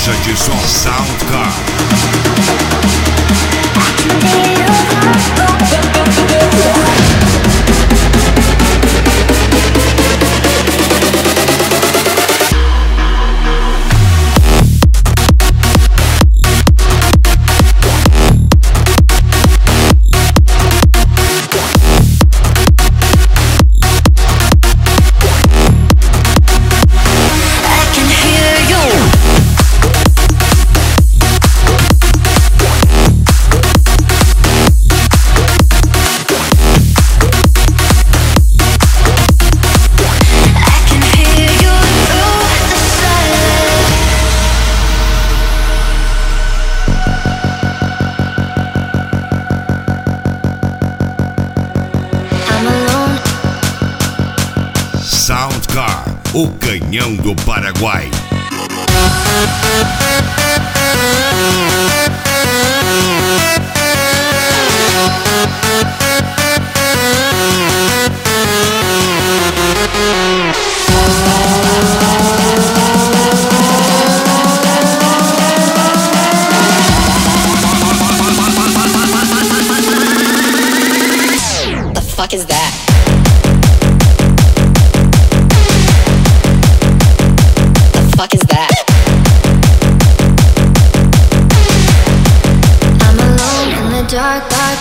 caixa de som Soundcar. Soundcar, o canhão do Paraguai. The fuck is that? Fuck is that? I'm alone in the dark, dark.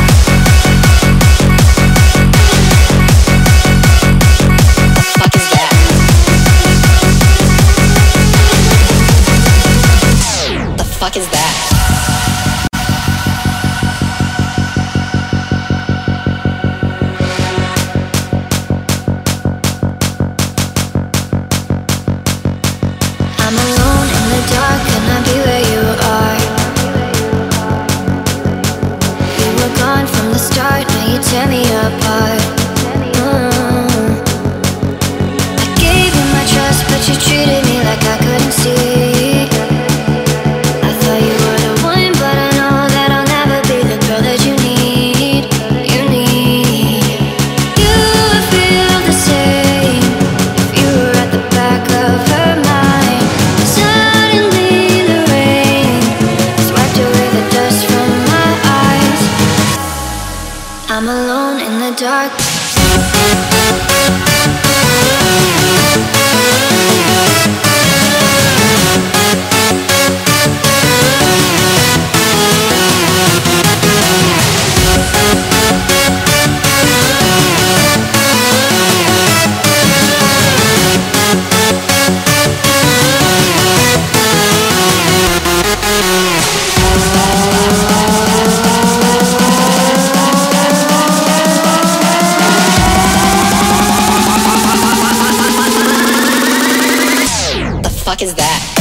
The fuck is that? The fuck is that? I'm alone in the dark, can I be where you are? You were gone from the start, now you tear me apart. I gave you my trust, but you treated me like I couldn't see. I thought you were the one, but I know that I'll never be the girl that you need. You need. You would feel the same if you were at the back of her mind. Suddenly the rain has wiped away the dust from my eyes. I'm alone in the dark. The fuck is that?